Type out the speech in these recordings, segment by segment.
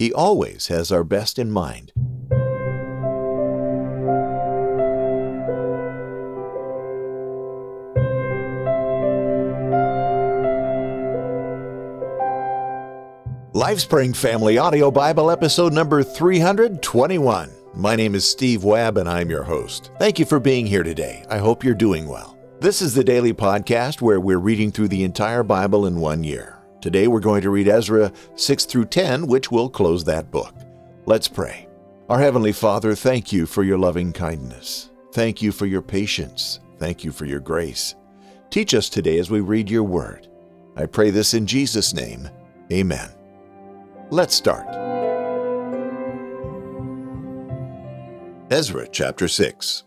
He always has our best in mind. LifeSpring Family Audio Bible episode number 321. My name is Steve Webb and I'm your host. Thank you for being here today. I hope you're doing well. This is the daily podcast where we're reading through the entire Bible in 1 year. Today we're going to read Ezra 6 through 10, which will close that book. Let's pray. Our Heavenly Father, thank you for your loving kindness. Thank you for your patience. Thank you for your grace. Teach us today as we read your word. I pray this in Jesus' name. Amen. Let's start. Ezra chapter 6.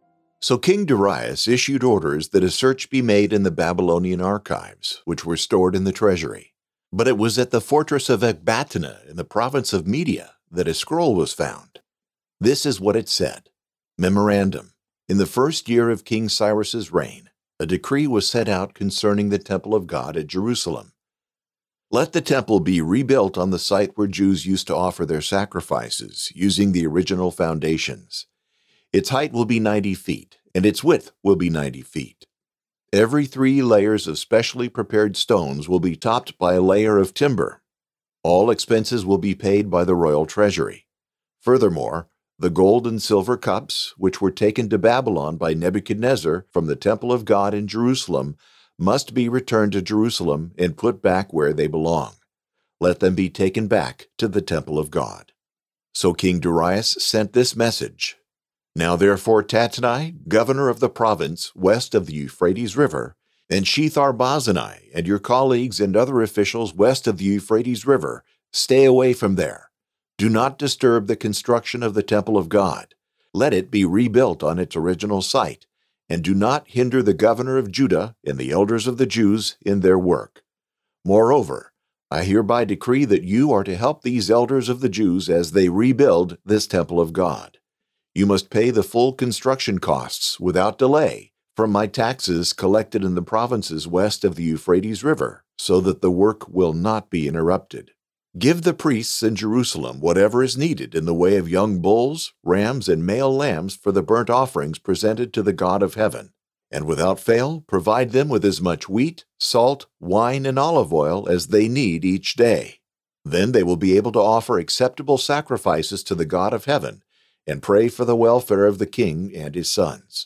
So King Darius issued orders that a search be made in the Babylonian archives, which were stored in the treasury. But it was at the fortress of Ecbatana in the province of Media that a scroll was found. This is what it said. Memorandum. In the first year of King Cyrus's reign, a decree was set out concerning the temple of God at Jerusalem. Let the temple be rebuilt on the site where Jews used to offer their sacrifices, using the original foundations. Its height will be 90 feet, and its width will be 90 feet. Every 3 layers of specially prepared stones will be topped by a layer of timber. All expenses will be paid by the royal treasury. Furthermore, the gold and silver cups, which were taken to Babylon by Nebuchadnezzar from the temple of God in Jerusalem, must be returned to Jerusalem and put back where they belong. Let them be taken back to the temple of God. So King Darius sent this message. Now therefore Tattenai, governor of the province west of the Euphrates River, and Shethar-Bozenai and your colleagues and other officials west of the Euphrates River, stay away from there. Do not disturb the construction of the temple of God. Let it be rebuilt on its original site. And do not hinder the governor of Judah and the elders of the Jews in their work. Moreover, I hereby decree that you are to help these elders of the Jews as they rebuild this temple of God. You must pay the full construction costs without delay from my taxes collected in the provinces west of the Euphrates River, so that the work will not be interrupted. Give the priests in Jerusalem whatever is needed in the way of young bulls, rams, and male lambs for the burnt offerings presented to the God of heaven. And without fail, provide them with as much wheat, salt, wine, and olive oil as they need each day. Then they will be able to offer acceptable sacrifices to the God of heaven and pray for the welfare of the king and his sons.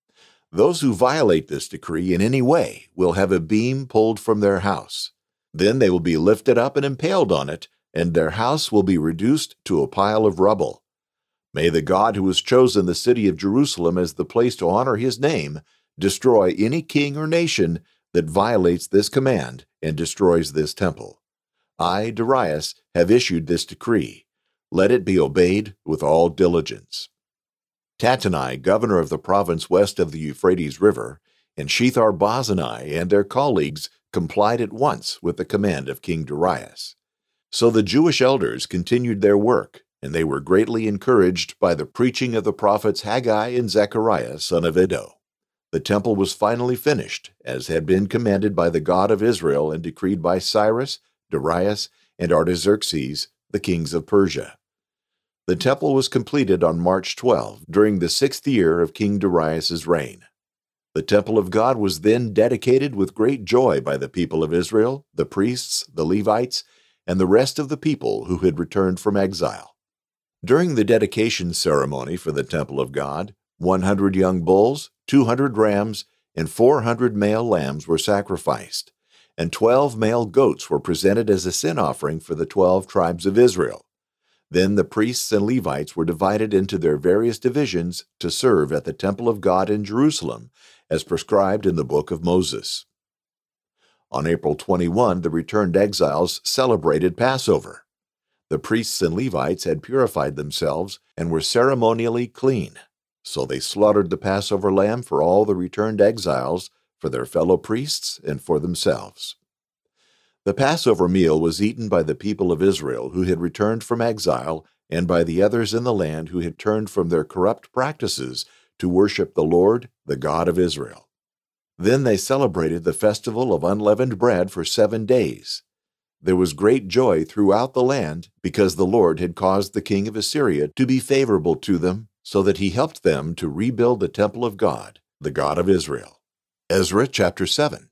Those who violate this decree in any way will have a beam pulled from their house. Then they will be lifted up and impaled on it, and their house will be reduced to a pile of rubble. May the God who has chosen the city of Jerusalem as the place to honor his name destroy any king or nation that violates this command and destroys this temple. I, Darius, have issued this decree. Let it be obeyed with all diligence. Tattenai, governor of the province west of the Euphrates River, and Shethar-Bozenai and their colleagues complied at once with the command of King Darius. So the Jewish elders continued their work, and they were greatly encouraged by the preaching of the prophets Haggai and Zechariah, son of Iddo. The temple was finally finished, as had been commanded by the God of Israel and decreed by Cyrus, Darius, and Artaxerxes, the kings of Persia. The temple was completed on March 12, during the 6th year of King Darius's reign. The temple of God was then dedicated with great joy by the people of Israel, the priests, the Levites, and the rest of the people who had returned from exile. During the dedication ceremony for the temple of God, 100 young bulls, 200 rams, and 400 male lambs were sacrificed, and 12 male goats were presented as a sin offering for the 12 tribes of Israel. Then the priests and Levites were divided into their various divisions to serve at the temple of God in Jerusalem, as prescribed in the book of Moses. On April 21, the returned exiles celebrated Passover. The priests and Levites had purified themselves and were ceremonially clean, so they slaughtered the Passover lamb for all the returned exiles, for their fellow priests, and for themselves. The Passover meal was eaten by the people of Israel who had returned from exile and by the others in the land who had turned from their corrupt practices to worship the Lord, the God of Israel. Then they celebrated the festival of unleavened bread for 7 days. there was great joy throughout the land, because the Lord had caused the king of Assyria to be favorable to them, so that he helped them to rebuild the temple of God, the God of Israel. Ezra chapter 7.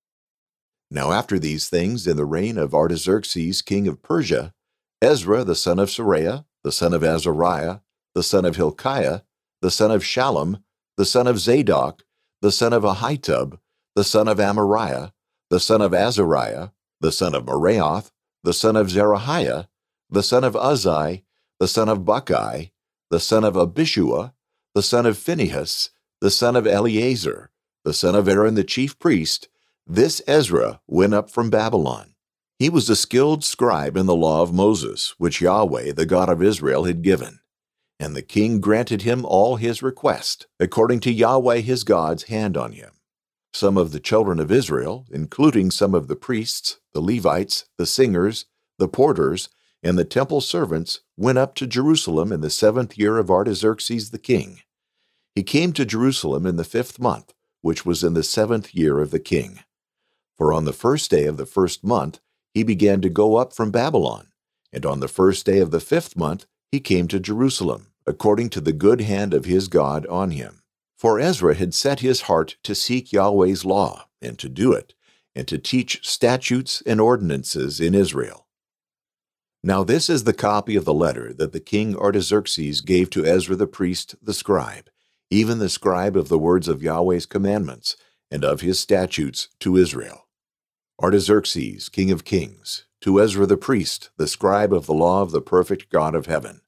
Now after these things, in the reign of Artaxerxes king of Persia, Ezra the son of Seraiah, the son of Azariah, the son of Hilkiah, the son of Shallum, the son of Zadok, the son of Ahitub, the son of Amariah, the son of Azariah, the son of Meraioth, the son of Zerahiah, the son of Uzzi, the son of Buckai, the son of Abishua, the son of Phinehas, the son of Eleazar, the son of Aaron the chief priest, this Ezra went up from Babylon. He was a skilled scribe in the law of Moses, which Yahweh, the God of Israel, had given. And the king granted him all his request, according to Yahweh his God's hand on him. Some of the children of Israel, including some of the priests, the Levites, the singers, the porters, and the temple servants, went up to Jerusalem in the 7th year of Artaxerxes the king. He came to Jerusalem in the 5th month, which was in the 7th year of the king. For on the 1st day of the 1st month he began to go up from Babylon, and on the 1st day of the 5th month he came to Jerusalem, according to the good hand of his God on him. For Ezra had set his heart to seek Yahweh's law, and to do it, and to teach statutes and ordinances in Israel. Now this is the copy of the letter that the king Artaxerxes gave to Ezra the priest, the scribe, even the scribe of the words of Yahweh's commandments, and of his statutes to Israel. Artaxerxes, king of kings, to Ezra the priest, the scribe of the law of the perfect God of heaven.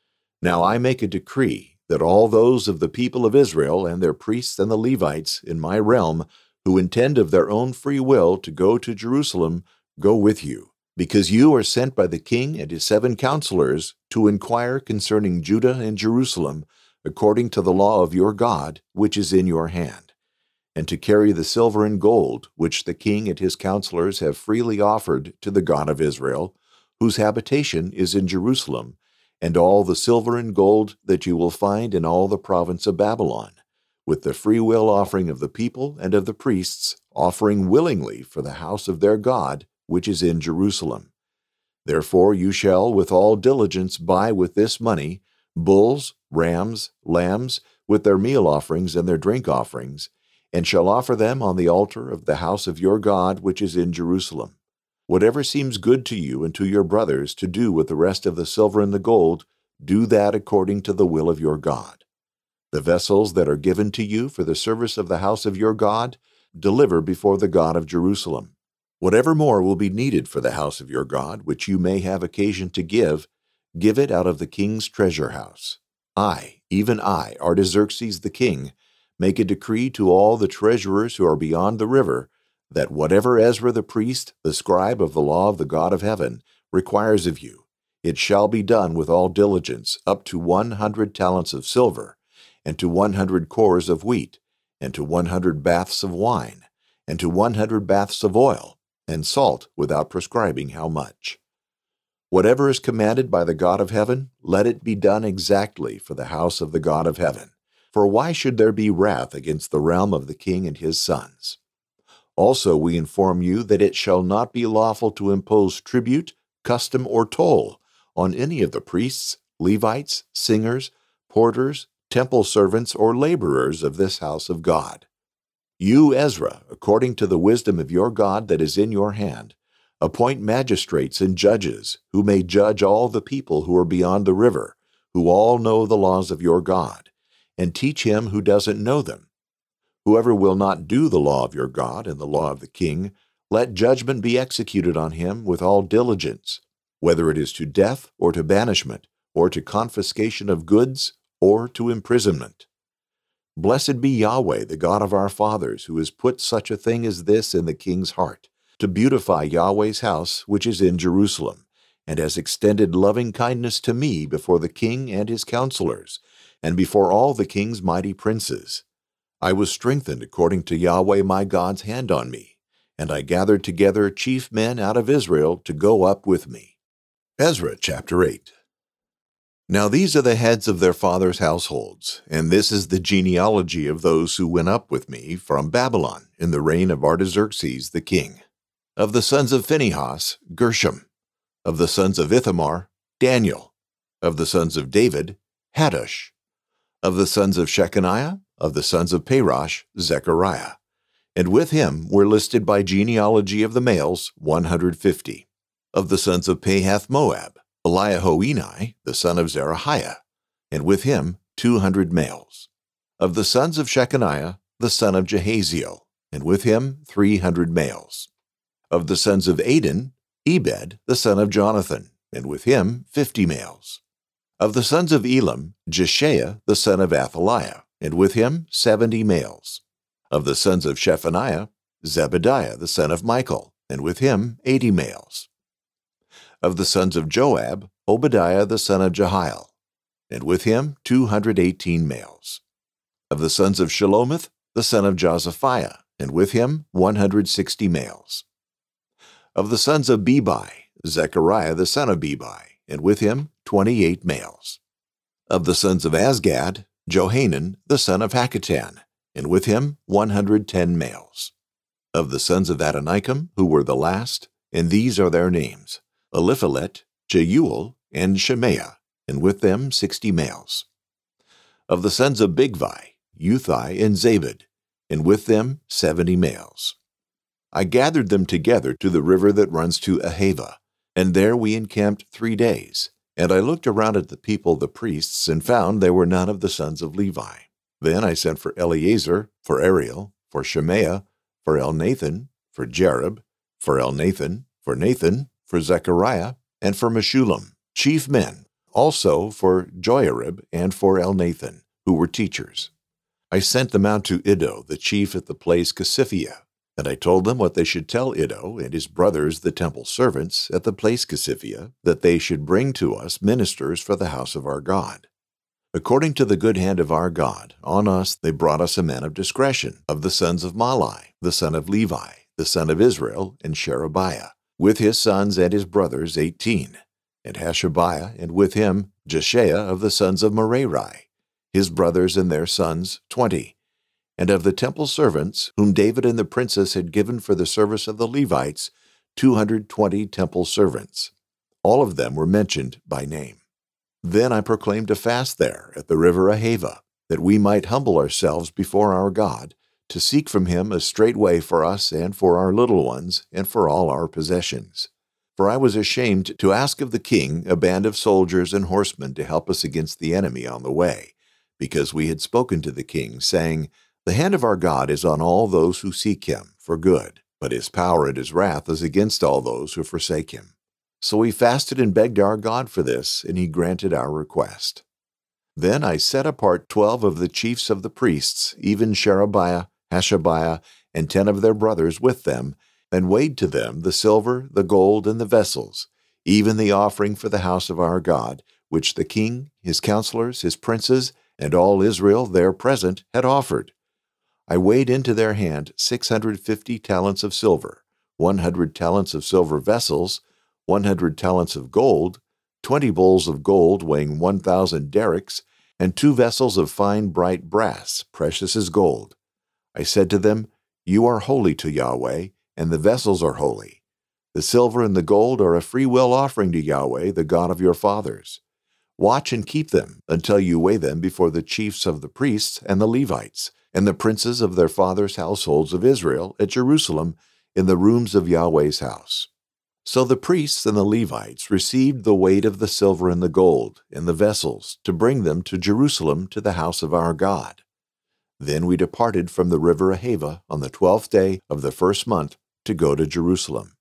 Now I make a decree that all those of the people of Israel and their priests and the Levites in my realm who intend of their own free will to go to Jerusalem go with you, because you are sent by the king and his 7 counselors to inquire concerning Judah and Jerusalem, according to the law of your God, which is in your hand, and to carry the silver and gold which the king and his counselors have freely offered to the God of Israel, whose habitation is in Jerusalem, and all the silver and gold that you will find in all the province of Babylon, with the free will offering of the people and of the priests, offering willingly for the house of their God, which is in Jerusalem. Therefore you shall with all diligence buy with this money bulls, rams, lambs, with their meal offerings and their drink offerings, and shall offer them on the altar of the house of your God which is in Jerusalem. Whatever seems good to you and to your brothers to do with the rest of the silver and the gold, do that according to the will of your God. The vessels that are given to you for the service of the house of your God, deliver before the God of Jerusalem. Whatever more will be needed for the house of your God, which you may have occasion to give it out of the king's treasure house. I, even I, Artaxerxes the king, make a decree to all the treasurers who are beyond the river, that whatever Ezra the priest, the scribe of the law of the God of heaven, requires of you, it shall be done with all diligence, up to 100 talents of silver, and to 100 cores of wheat, and to 100 baths of wine, and to 100 baths of oil, and salt, without prescribing how much. Whatever is commanded by the God of heaven, let it be done exactly for the house of the God of heaven. For why should there be wrath against the realm of the king and his sons? Also we inform you that it shall not be lawful to impose tribute, custom, or toll on any of the priests, Levites, singers, porters, temple servants, or laborers of this house of God. You, Ezra, according to the wisdom of your God that is in your hand, appoint magistrates and judges who may judge all the people who are beyond the river, who all know the laws of your God, and teach him who doesn't know them. Whoever will not do the law of your God and the law of the king, let judgment be executed on him with all diligence, whether it is to death or to banishment, or to confiscation of goods, or to imprisonment. Blessed be Yahweh, the God of our fathers, who has put such a thing as this in the king's heart, to beautify Yahweh's house which is in Jerusalem, and has extended loving kindness to me before the king and his counselors, and before all the king's mighty princes. I was strengthened according to Yahweh my God's hand on me, and I gathered together chief men out of Israel to go up with me. Ezra chapter 8. Now these are the heads of their fathers' households, and this is the genealogy of those who went up with me from Babylon in the reign of Artaxerxes the king. Of the sons of Phinehas, Gershom. Of the sons of Ithamar, Daniel. Of the sons of David, Hattush. Of the sons of Shechaniah, of the sons of Parosh, Zechariah. And with him were listed by genealogy of the males 150. Of the sons of Pahath-Moab, Eliahoenai, the son of Zerahiah, and with him 200 males. Of the sons of Shechaniah, the son of Jahaziel, and with him 300 males. Of the sons of Adin, Ebed, the son of Jonathan, and with him 50 males. Of the sons of Elam, Jeshaiah, the son of Athaliah, and with him 70 males. Of the sons of Shephaniah, Zebediah, the son of Michael, and with him 80 males. Of the sons of Joab, Obadiah, the son of Jehiel, and with him 218 males. Of the sons of Shelomith, the son of Josaphiah, and with him 160 males. Of the sons of Bebai, Zechariah the son of Bebai, and with him 28 males. Of the sons of Azgad, Johanan the son of Hakatan, and with him 110 males. Of the sons of Adonikam, who were the last, and these are their names, Eliphalet, Jeuel, and Shemaiah, and with them 60 males. Of the sons of Bigvai, Uthai and Zabad, and with them 70 males. I gathered them together to the river that runs to Ahava, and there we encamped 3 days. And I looked around at the people, the priests, and found there were none of the sons of Levi. Then I sent for Eleazar, for Ariel, for Shemaiah, for Elnathan, for Jerib, for Elnathan, for Nathan, for Zechariah, and for Meshullam, chief men, also for Joiarib and for Elnathan, who were teachers. I sent them out to Iddo, the chief at the place Casiphia, and I told them what they should tell Iddo and his brothers, the temple servants, at the place Casiphia, that they should bring to us ministers for the house of our God. According to the good hand of our God, on us they brought us a man of discretion, of the sons of Malai, the son of Levi, the son of Israel, and Sherebiah, with his sons and his brothers 18, and Hashabiah, and with him Jeshaiah of the sons of Merari, his brothers and their sons 20, and of the temple servants, whom David and the princes had given for the service of the Levites, 220 temple servants. All of them were mentioned by name. Then I proclaimed a fast there at the river Ahava, that we might humble ourselves before our God, to seek from him a straight way for us and for our little ones and for all our possessions. For I was ashamed to ask of the king a band of soldiers and horsemen to help us against the enemy on the way, because we had spoken to the king, saying, The hand of our God is on all those who seek him for good, but his power and his wrath is against all those who forsake him. So we fasted and begged our God for this, and he granted our request. Then I set apart 12 of the chiefs of the priests, even Sherebiah, Hashabiah, and 10 of their brothers with them, and weighed to them the silver, the gold, and the vessels, even the offering for the house of our God, which the king, his counselors, his princes, and all Israel there present had offered. I weighed into their hand 650 talents of silver, 100 talents of silver vessels, 100 talents of gold, 20 bowls of gold weighing 1,000 derricks, and 2 vessels of fine bright brass, precious as gold. I said to them, You are holy to Yahweh, and the vessels are holy. The silver and the gold are a free-will offering to Yahweh, the God of your fathers. Watch and keep them until you weigh them before the chiefs of the priests and the Levites, and the princes of their fathers' households of Israel at Jerusalem in the rooms of Yahweh's house. So the priests and the Levites received the weight of the silver and the gold and the vessels to bring them to Jerusalem to the house of our God. Then we departed from the river Ahava on the 12th day of the first month to go to Jerusalem.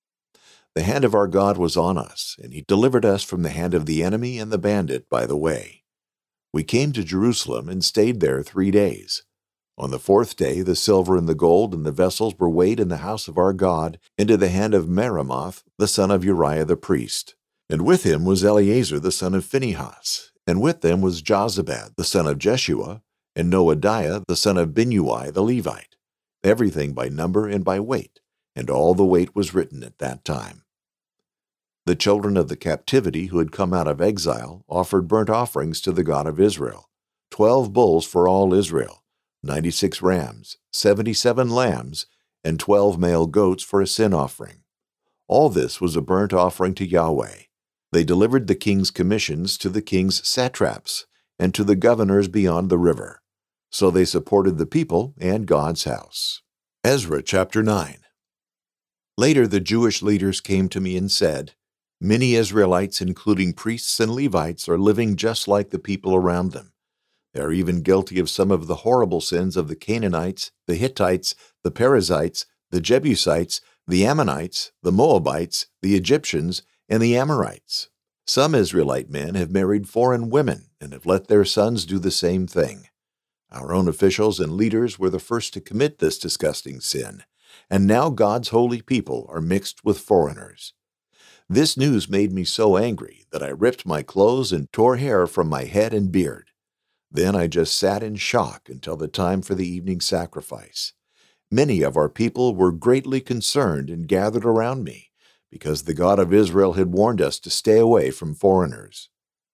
The hand of our God was on us, and he delivered us from the hand of the enemy and the bandit by the way. We came to Jerusalem and stayed there 3 days. On the 4th day, the silver and the gold and the vessels were weighed in the house of our God into the hand of Meremoth, the son of Uriah the priest. And with him was Eleazar the son of Phinehas, and with them was Jozabad the son of Jeshua, and Noadiah the son of Binnui the Levite, everything by number and by weight, and all the weight was written at that time. The children of the captivity who had come out of exile offered burnt offerings to the God of Israel, 12 bulls for all Israel, 96 rams, 77 lambs, and 12 male goats for a sin offering. All this was a burnt offering to Yahweh. They delivered the king's commissions to the king's satraps and to the governors beyond the river. So they supported the people and God's house. Ezra chapter 9. Later the Jewish leaders came to me and said, "Many Israelites, including priests and Levites, are living just like the people around them. They are even guilty of some of the horrible sins of the Canaanites, the Hittites, the Perizzites, the Jebusites, the Ammonites, the Moabites, the Egyptians, and the Amorites. Some Israelite men have married foreign women and have let their sons do the same thing. Our own officials and leaders were the first to commit this disgusting sin, and now God's holy people are mixed with foreigners." This news made me so angry that I ripped my clothes and tore hair from my head and beard. Then I just sat in shock until the time for the evening sacrifice. Many of our people were greatly concerned and gathered around me, because the God of Israel had warned us to stay away from foreigners.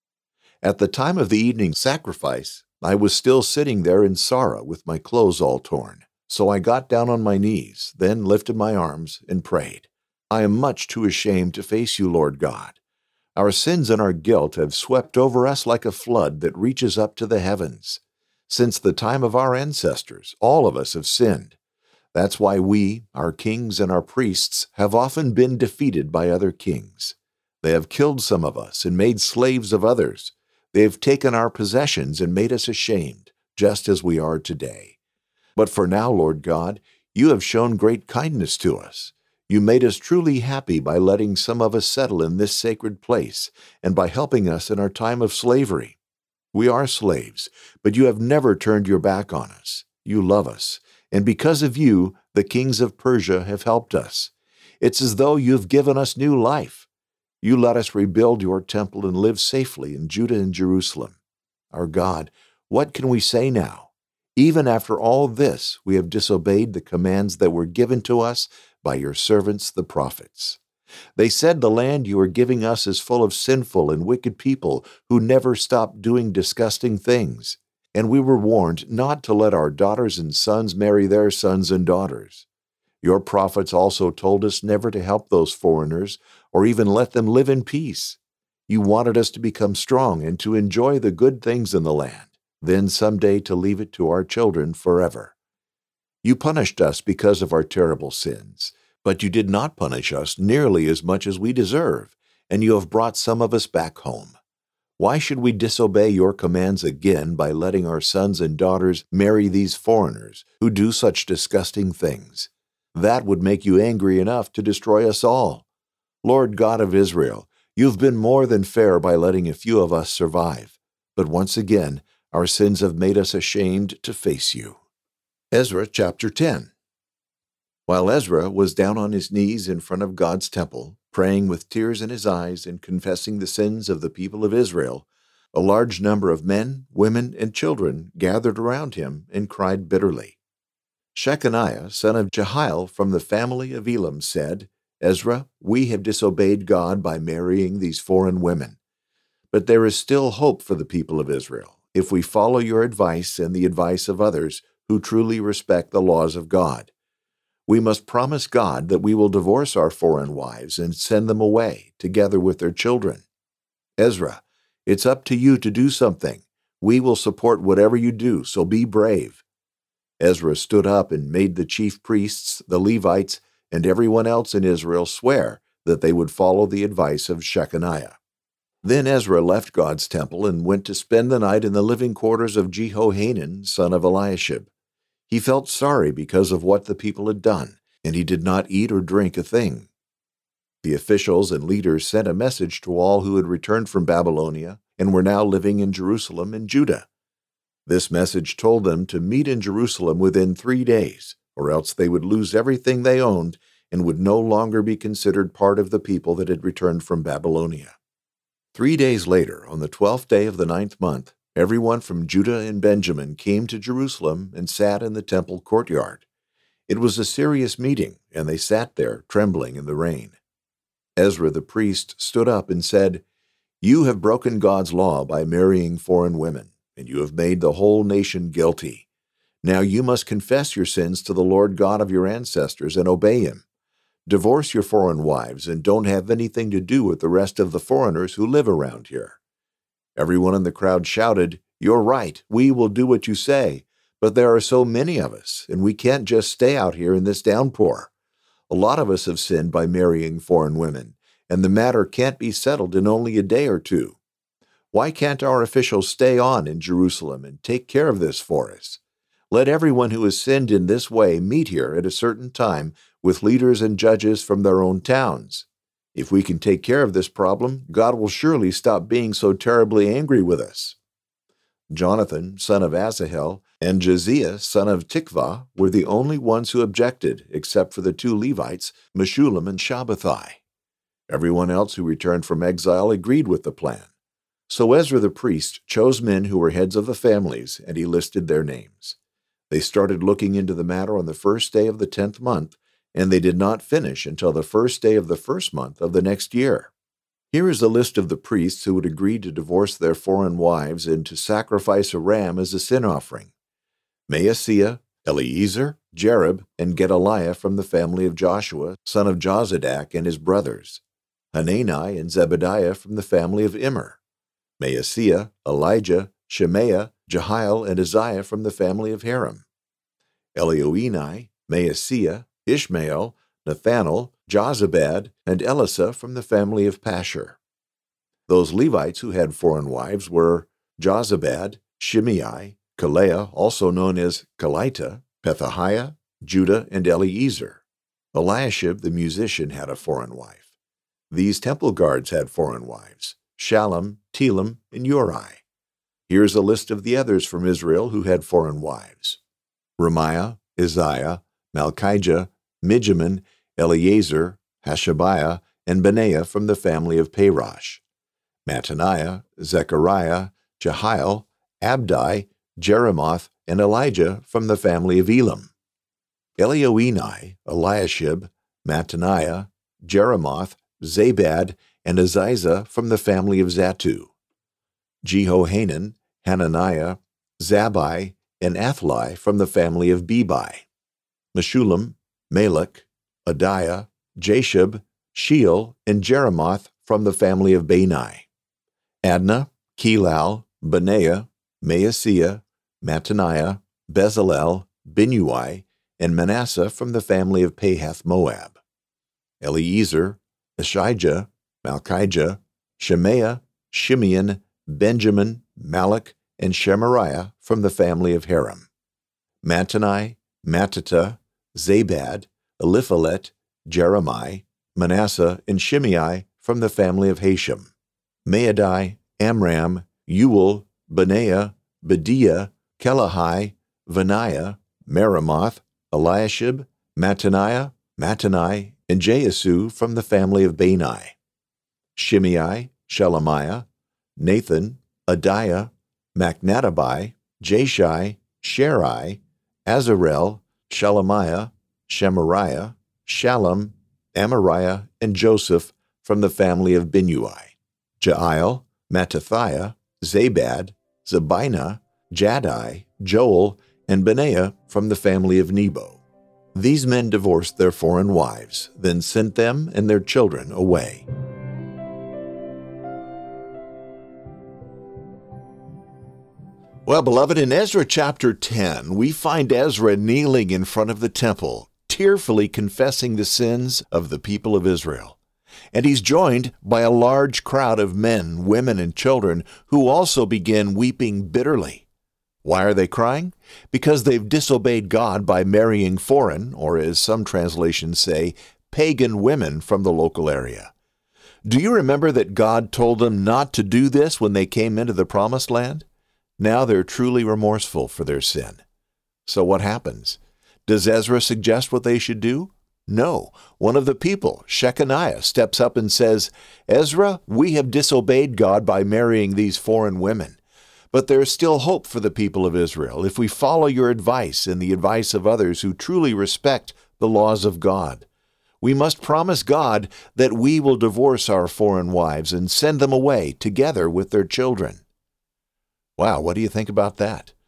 At the time of the evening sacrifice, I was still sitting there in sorrow with my clothes all torn. So I got down on my knees, then lifted my arms and prayed. "I am much too ashamed to face you, Lord God. Our sins and our guilt have swept over us like a flood that reaches up to the heavens. Since the time of our ancestors, all of us have sinned. That's why we, our kings and our priests, have often been defeated by other kings. They have killed some of us and made slaves of others. They have taken our possessions and made us ashamed, just as we are today. But for now, Lord God, you have shown great kindness to us. You made us truly happy by letting some of us settle in this sacred place and by helping us in our time of slavery. We are slaves, but you have never turned your back on us. You love us, and because of you, the kings of Persia have helped us. It's as though you've given us new life. You let us rebuild your temple and live safely in Judah and Jerusalem. Our God, what can we say now? Even after all this, we have disobeyed the commands that were given to us by your servants the prophets. They said the land you are giving us is full of sinful and wicked people who never stop doing disgusting things. And we were warned not to let our daughters and sons marry their sons and daughters. Your prophets also told us never to help those foreigners or even let them live in peace. You wanted us to become strong and to enjoy the good things in the land, then someday to leave it to our children forever. You punished us because of our terrible sins, but you did not punish us nearly as much as we deserve, and you have brought some of us back home. Why should we disobey your commands again by letting our sons and daughters marry these foreigners who do such disgusting things? That would make you angry enough to destroy us all. Lord God of Israel, you've been more than fair by letting a few of us survive. But once again, our sins have made us ashamed to face you." Ezra chapter 10. While Ezra was down on his knees in front of God's temple, praying with tears in his eyes and confessing the sins of the people of Israel, a large number of men, women, and children gathered around him and cried bitterly. Shechaniah, son of Jehiel from the family of Elam, said, "Ezra, we have disobeyed God by marrying these foreign women. But there is still hope for the people of Israel if we follow your advice and the advice of others who truly respect the laws of God. We must promise God that we will divorce our foreign wives and send them away, together with their children. Ezra, it's up to you to do something. We will support whatever you do, so be brave." Ezra stood up and made the chief priests, the Levites, and everyone else in Israel swear that they would follow the advice of Shechaniah. Then Ezra left God's temple and went to spend the night in the living quarters of Jehohanan, son of Eliashib. He felt sorry because of what the people had done, and he did not eat or drink a thing. The officials and leaders sent a message to all who had returned from Babylonia and were now living in Jerusalem and Judah. This message told them to meet in Jerusalem within 3 days, or else they would lose everything they owned and would no longer be considered part of the people that had returned from Babylonia. 3 days later, on the 12th day of the 9th month, everyone from Judah and Benjamin came to Jerusalem and sat in the temple courtyard. It was a serious meeting, and they sat there, trembling in the rain. Ezra the priest stood up and said, "You have broken God's law by marrying foreign women, and you have made the whole nation guilty. Now you must confess your sins to the Lord God of your ancestors and obey Him. Divorce your foreign wives and don't have anything to do with the rest of the foreigners who live around here." Everyone in the crowd shouted, "You're right, we will do what you say, but there are so many of us, and we can't just stay out here in this downpour. A lot of us have sinned by marrying foreign women, and the matter can't be settled in only a day or two. Why can't our officials stay on in Jerusalem and take care of this for us? Let everyone who has sinned in this way meet here at a certain time with leaders and judges from their own towns. If we can take care of this problem, God will surely stop being so terribly angry with us." Jonathan, son of Asahel, and Josiah, son of Tikvah, were the only ones who objected, except for the two Levites, Meshullam and Shabbathai. Everyone else who returned from exile agreed with the plan. So Ezra the priest chose men who were heads of the families, and he listed their names. They started looking into the matter on the first day of the 10th month, and they did not finish until the first day of the first month of the next year. Here is a list of the priests who would agree to divorce their foreign wives and to sacrifice a ram as a sin offering: Maaseiah, Eleazar, Jerib, and Gedaliah from the family of Joshua, son of Jozadak, and his brothers; Hanani and Zebediah from the family of Immer; Maaseiah, Elijah, Shemaiah, Jehiel, and Uzziah from the family of Haram; Elioenai, Maaseiah, Ishmael, Nathanael, Jozabad, and Elasa from the family of Pashur. Those Levites who had foreign wives were Jozabad, Shimei, Kaleah, also known as Kelita, Pethahiah, Judah, and Eleazar. Eliashib the musician had a foreign wife. These temple guards had foreign wives: Shallum, Telem, and Uri. Here's a list of the others from Israel who had foreign wives: Remiah, Isaiah, Malchijah, Mijamin, Eleazar, Hashabiah, and Benaiah from the family of Parosh; Mattaniah, Zechariah, Jehiel, Abdi, Jeremoth, and Elijah from the family of Elam; Elioenai, Eliashib, Mattaniah, Jeremoth, Zabad, and Aziza from the family of Zattu; Jehohanan, Hananiah, Zabbai, and Athli from the family of Bebai; Meshullam, Malek, Adiah, Jashub, Sheol, and Jeremoth from the family of Bani; Adnah, Kelal, Benaiah, Maaseiah, Mattaniah, Bezalel, Binui, and Manasseh from the family of Pahath Moab; Eleazar, Ashijah, Malchijah, Shemaiah, Shimeon, Benjamin, Malach, and Shemariah from the family of Haram; Mattani, Mattata, Zabad, Eliphalet, Jeremiah, Manasseh, and Shimei from the family of Hashem; Maadai, Amram, Uel, Benaiah, Bediah, Kelahai, Vaniah, Meremoth, Eliashib, Mattaniah, Mattani, and Jaasu from the family of Bani; Shimei, Shelemiah, Nathan, Adiah, Machnadabai, Jashai, Sherai, Azarel, Shelemiah, Shemariah, Shallum, Amariah, and Joseph from the family of Binui; Jael, Mattathiah, Zabad, Zabinah, Jaddai, Joel, and Benaiah from the family of Nebo. These men divorced their foreign wives, then sent them and their children away. Well, beloved, in Ezra chapter 10, we find Ezra kneeling in front of the temple, tearfully confessing the sins of the people of Israel. And he's joined by a large crowd of men, women, and children who also begin weeping bitterly. Why are they crying? Because they've disobeyed God by marrying foreign, or as some translations say, pagan women from the local area. Do you remember that God told them not to do this when they came into the Promised Land? Now they're truly remorseful for their sin. So what happens? Does Ezra suggest what they should do? No. One of the people, Shechaniah, steps up and says, "Ezra, we have disobeyed God by marrying these foreign women. But there is still hope for the people of Israel if we follow your advice and the advice of others who truly respect the laws of God. We must promise God that we will divorce our foreign wives and send them away together with their children." Wow, what do you think about that?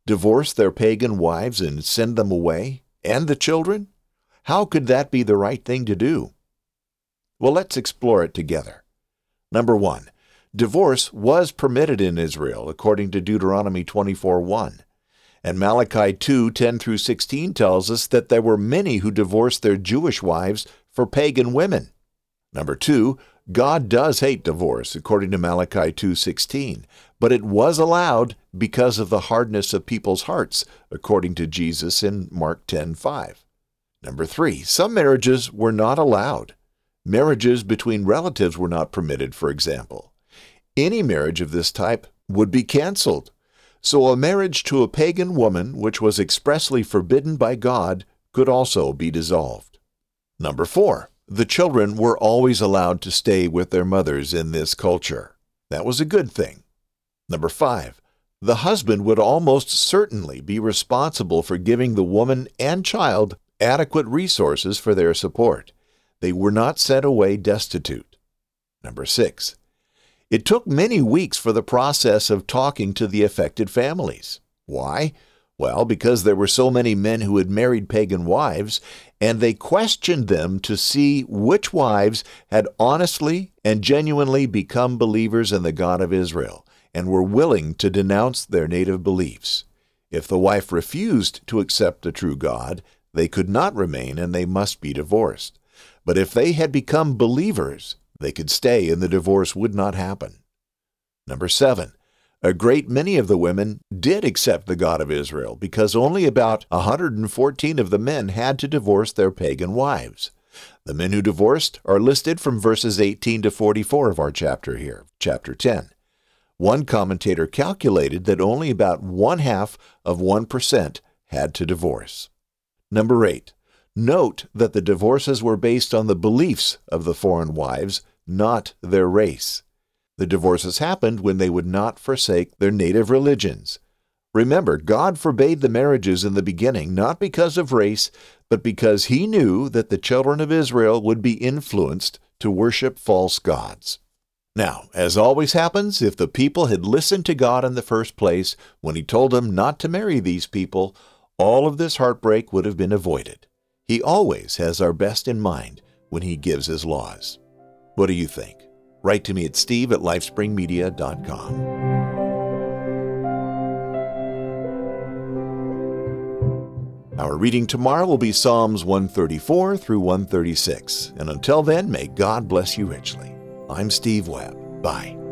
Divorce their pagan wives and send them away? And the children? How could that be the right thing to do? Well, let's explore it together. Number 1. Divorce was permitted in Israel according to Deuteronomy 24:1. And Malachi 2:10-16 tells us that there were many who divorced their Jewish wives for pagan women. Number 2, God does hate divorce according to Malachi 2:16, but it was allowed because of the hardness of people's hearts according to Jesus in Mark 10:5. Number 3, some marriages were not allowed. Marriages between relatives were not permitted, for example. Any marriage of this type would be canceled. So a marriage to a pagan woman, which was expressly forbidden by God, could also be dissolved. Number 4, the children were always allowed to stay with their mothers in this culture. That was a good thing. Number 5, the husband would almost certainly be responsible for giving the woman and child adequate resources for their support. They were not sent away destitute. Number 6, it took many weeks for the process of talking to the affected families. Why? Well, because there were so many men who had married pagan wives, and they questioned them to see which wives had honestly and genuinely become believers in the God of Israel and were willing to denounce their native beliefs. If the wife refused to accept the true God, they could not remain and they must be divorced. But if they had become believers, they could stay and the divorce would not happen. Number 7, a great many of the women did accept the God of Israel because only about 114 of the men had to divorce their pagan wives. The men who divorced are listed from verses 18 to 44 of our chapter here, chapter 10. One commentator calculated that only about 0.5% had to divorce. Number 8, note that the divorces were based on the beliefs of the foreign wives, not their race. The divorces happened when they would not forsake their native religions. Remember, God forbade the marriages in the beginning not because of race, but because He knew that the children of Israel would be influenced to worship false gods. Now, as always happens, if the people had listened to God in the first place when He told them not to marry these people, all of this heartbreak would have been avoided. He always has our best in mind when He gives His laws. What do you think? Write to me at steve@lifespringmedia.com. Our reading tomorrow will be Psalms 134 through 136. And until then, may God bless you richly. I'm Steve Webb. Bye.